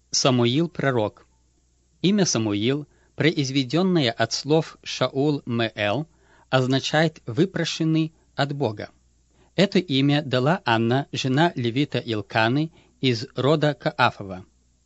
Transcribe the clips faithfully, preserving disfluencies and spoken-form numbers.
Самуил пророк. Имя Самуил, произведенное от слов Шаул-Меэл, означает «выпрошенный от Бога». Это имя дала Анна, жена левита Илканы из рода Каафова.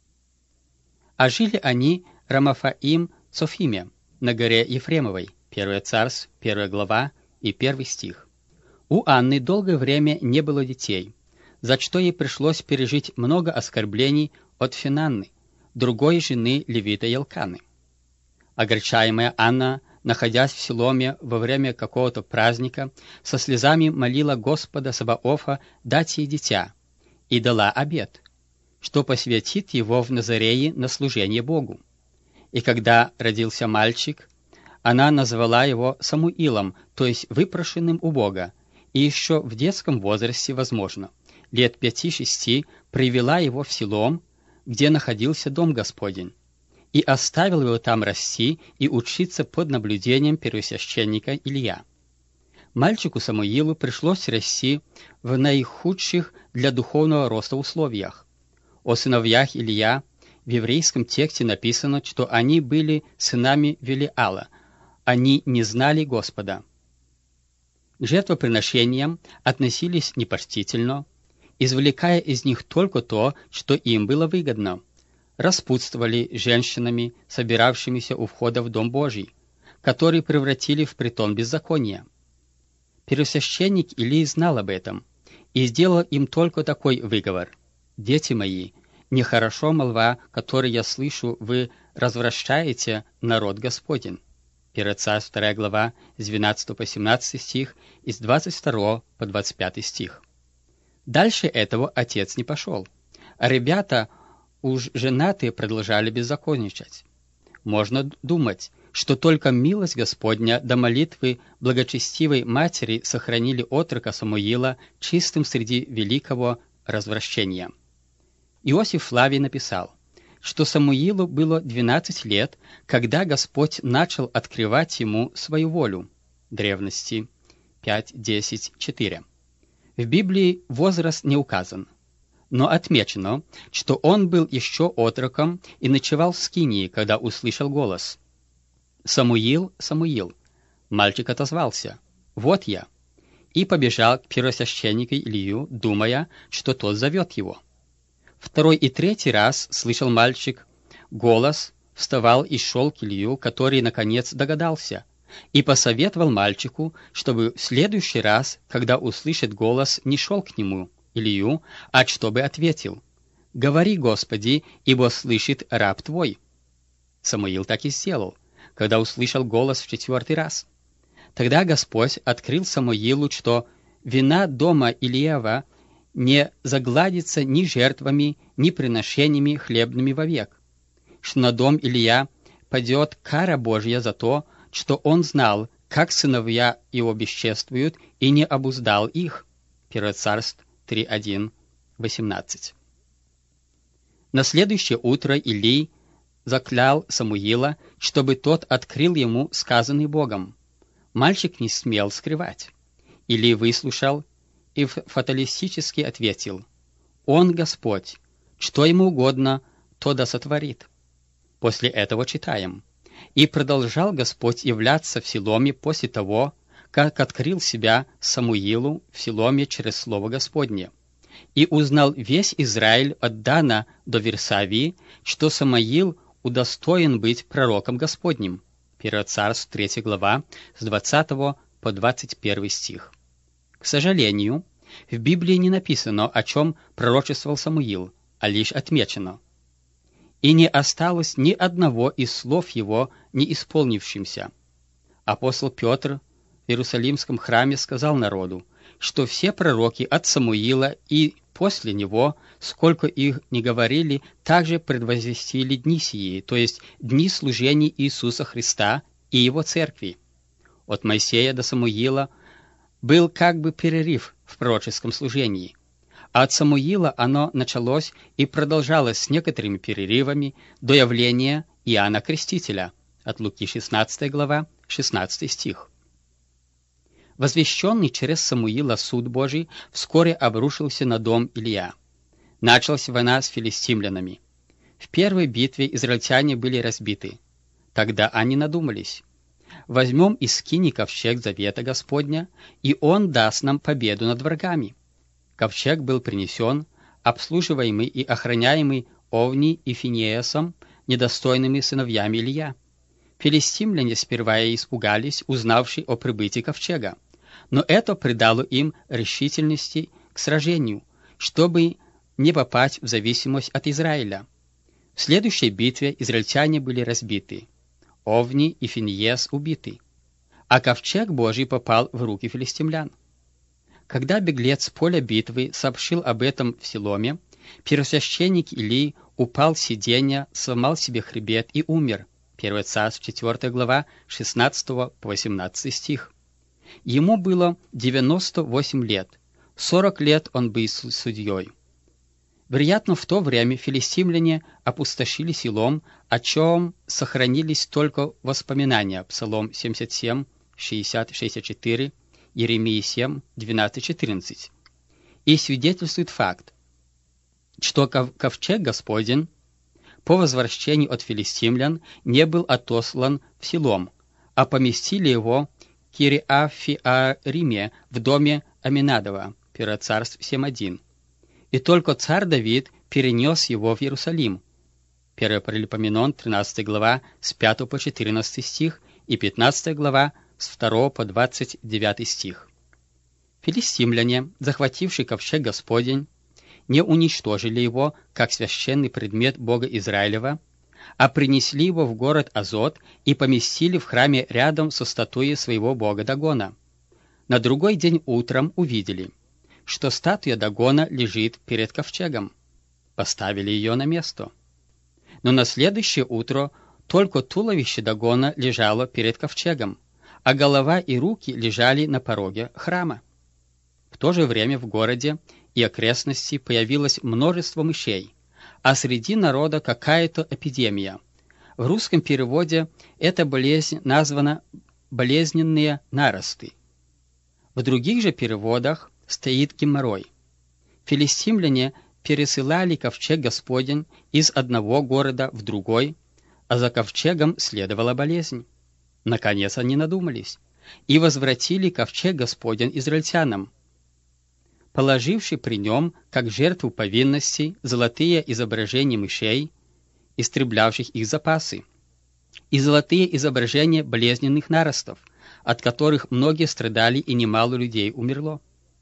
А жили они Рамафаим Цофиме на горе Ефремовой, первое Царств, первая глава и первый стих. У Анны долгое время не было детей, за что ей пришлось пережить много оскорблений от Финанны, другой жены левита Елканы. Огорчаемая Анна, находясь в Силоме во время какого-то праздника, со слезами молила Господа Саваофа дать ей дитя, и дала обет, что посвятит его в Назарее на служение Богу. И когда родился мальчик, она назвала его Самуилом, то есть выпрошенным у Бога, и еще в детском возрасте, возможно, лет пяти-шести, привела его в Силом, где находился дом Господень, и оставил его там расти и учиться под наблюдением первосвященника Илия. Мальчику Самуилу пришлось расти в наихудших для духовного роста условиях. О сыновьях Илия в еврейском тексте написано, что они были сынами Велиала, они не знали Господа. К жертвоприношениям относились непочтительно, извлекая из них только то, что им было выгодно. Распутствовали женщинами, собиравшимися у входа в Дом Божий, который превратили в притон беззакония. Первосвященник Илий знал об этом и сделал им только такой выговор: «Дети мои, нехорошо молва, которую я слышу, вы развращаете народ Господень». первое Царств, вторая глава, с двенадцатого по семнадцатый стих и с двадцать второго по двадцать пятый стих. Дальше этого отец не пошел, а ребята, уж женатые, продолжали беззаконничать. Можно думать, что только милость Господня до молитвы благочестивой матери сохранили отрока Самуила чистым среди великого развращения. Иосиф Флавий написал, что Самуилу было двенадцать лет, когда Господь начал открывать ему свою волю. Древности пять десять четыре. В Библии возраст не указан, но отмечено, что он был еще отроком и ночевал в скинии, когда услышал голос. «Самуил, Самуил!» Мальчик отозвался: «Вот я!» и побежал к первосвященнику Илию, думая, что тот зовет его. Второй и третий раз слышал мальчик голос, вставал и шел к Илью, который, наконец, догадался, и посоветовал мальчику, чтобы в следующий раз, когда услышит голос, не шел к нему, Илью, а чтобы ответил: «Говори, Господи, ибо слышит раб твой». Самуил так и сделал, когда услышал голос в четвертый раз. Тогда Господь открыл Самуилу, что вина дома Илиева не загладится ни жертвами, ни приношениями хлебными вовек, что на дом Илия падет кара Божья за то, что он знал, как сыновья его бесчествуют, и не обуздал их. первое Царств три один восемнадцать. На следующее утро Илий заклял Самуила, чтобы тот открыл ему сказанный Богом. Мальчик не смел скрывать. Илий выслушал и фаталистически ответил: «Он Господь, что ему угодно, то да сотворит». После этого читаем: «И продолжал Господь являться в Силоме после того, как открыл себя Самуилу в Силоме через Слово Господне. И узнал весь Израиль от Дана до Версавии, что Самуил удостоен быть пророком Господним». первое Царств, третья глава, с двадцатого по двадцать первый стих. К сожалению, в Библии не написано, о чем пророчествовал Самуил, а лишь отмечено: «И не осталось ни одного из слов его не исполнившимся». Апостол Петр в Иерусалимском храме сказал народу, что все пророки от Самуила и после него, сколько их ни говорили, также предвозвестили дни сии, то есть дни служения Иисуса Христа и Его Церкви. От Моисея до Самуила был как бы перерыв в пророческом служении, а от Самуила оно началось и продолжалось с некоторыми перерывами до явления Иоанна Крестителя, от Луки шестнадцатая глава, шестнадцатый стих. Возвещенный через Самуила суд Божий вскоре обрушился на дом Илия. Началась война с филистимлянами. В первой битве израильтяне были разбиты. Тогда они надумались: возьмем из скинии ковчег завета Господня, и он даст нам победу над врагами. Ковчег был принесен, обслуживаемый и охраняемый Овни и Финеасом, недостойными сыновьями Илия. Филистимляне сперва и испугались, узнавши о прибытии ковчега, но это придало им решительности к сражению, чтобы не попасть в зависимость от Израиля. В следующей битве израильтяне были разбиты, Овни и Финеас убиты, а ковчег Божий попал в руки филистимлян. Когда беглец с поля битвы сообщил об этом в Силоме, первосвященник Илий упал с сиденья, сломал себе хребет и умер. первое Царств, четвёртая глава, шестнадцатого по восемнадцатый стих. Ему было девяносто восемь лет, сорок лет он был судьей. Вероятно, в то время филистимляне опустошили Силом, о чем сохранились только воспоминания. Псалом семьдесят семь, шестьдесят шестьдесят четыре, Иеремия семь, двенадцать четырнадцать. И свидетельствует факт, что ковчег Господень по возвращению от филистимлян не был отослан в Силом, а поместили его в Кириаф-Иариме в доме Аминадова. первое Царств семь один. И только царь Давид перенес его в Иерусалим. первое Паралипоменон, тринадцатая глава, с пятого по четырнадцатый стих, и пятнадцатая глава, с второго по двадцать девятый стих. Филистимляне, захватившие ковчег Господень, не уничтожили его, как священный предмет Бога Израилева, а принесли его в город Азот и поместили в храме рядом со статуей своего бога Дагона. На другой день утром увидели, что статуя Дагона лежит перед ковчегом. Поставили ее на место. Но на следующее утро только туловище Дагона лежало перед ковчегом, а голова и руки лежали на пороге храма. В то же время в городе и окрестности появилось множество мышей, а среди народа какая-то эпидемия. В русском переводе эта болезнь названа «болезненные наросты». В других же переводах стоит геморрой. Филистимляне пересылали ковчег Господень из одного города в другой, а за ковчегом следовала болезнь. Наконец они надумались и возвратили ковчег Господень израильтянам, положивший при нем, как жертву повинности, золотые изображения мышей, истреблявших их запасы, и золотые изображения болезненных наростов, от которых многие страдали и немало людей умерло.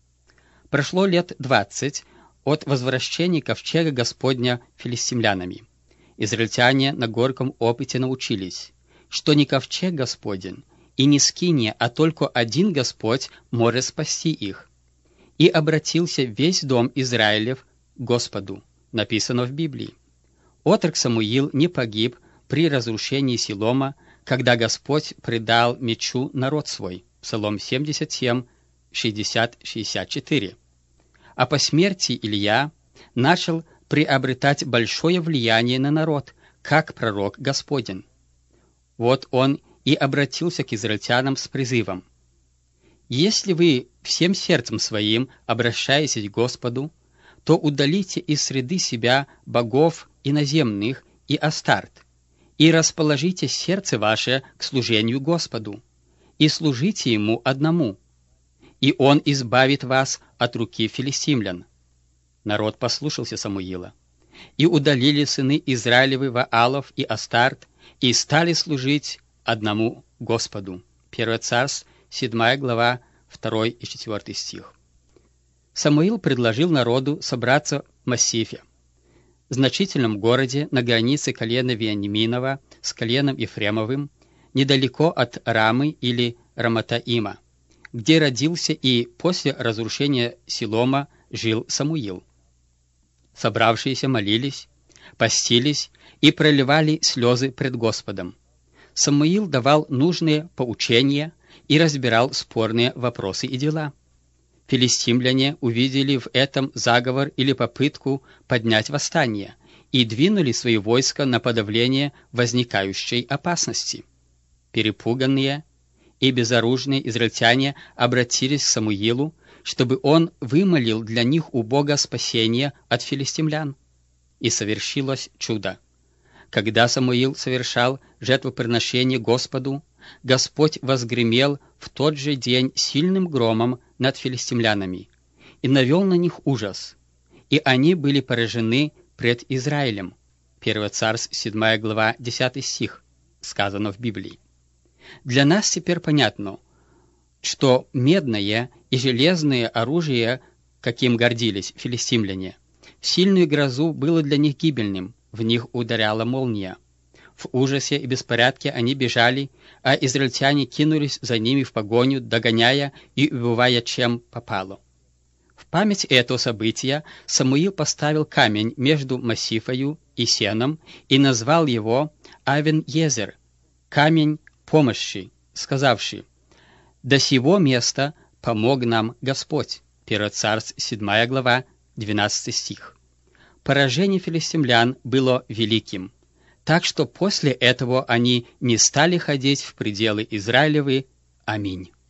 Прошло лет двадцать от возвращения ковчега Господня филистимлянами. Израильтяне на горьком опыте научились, что не ковчег Господень и не скиния, а только один Господь может спасти их. И обратился весь дом Израилев к Господу, написано в Библии. Отрок Самуил не погиб при разрушении Силома, когда Господь предал мечу народ свой. Псалом семьдесят семь, шестьдесят шестьдесят четыре. А по смерти Илья начал приобретать большое влияние на народ, как пророк Господень. Вот он и обратился к израильтянам с призывом: «Если вы всем сердцем своим обращаетесь к Господу, то удалите из среды себя богов иноземных и Астарт, и расположите сердце ваше к служению Господу, и служите Ему одному, и Он избавит вас от руки филистимлян». Народ послушался Самуила, и удалили сыны Израилевы Ваалов и Астарт, и стали служить одному Господу. первое Царств, седьмая глава, второй и четвёртый стих. Самуил предложил народу собраться в Массифе, значительном городе на границе колена Вениаминова с коленом Ефремовым, недалеко от Рамы или Раматаима, где родился и после разрушения Силома жил Самуил. Собравшиеся молились, постились и проливали слезы пред Господом. Самуил давал нужные поучения и разбирал спорные вопросы и дела. Филистимляне увидели в этом заговор или попытку поднять восстание и двинули свои войска на подавление возникающей опасности. Перепуганные и безоружные израильтяне обратились к Самуилу, чтобы он вымолил для них у Бога спасение от филистимлян. И совершилось чудо. Когда Самуил совершал жертвоприношение Господу, Господь возгремел в тот же день сильным громом над филистимлянами и навел на них ужас, и они были поражены пред Израилем. первое Царств, седьмая глава, десятый стих, сказано в Библии. Для нас теперь понятно, что медное и железное оружие, каким гордились филистимляне, в сильную грозу было для них гибельным, в них ударяла молния. В ужасе и беспорядке они бежали, а израильтяне кинулись за ними в погоню, догоняя и убивая чем попало. В память этого события Самуил поставил камень между Массифою и Сеном и назвал его Авен-Езер, камень помощи, сказавший: «До сего места помог нам Господь». первое Царств, седьмая глава, двенадцатый стих. Поражение филистимлян было великим, так что после этого они не стали ходить в пределы Израилевы. Аминь.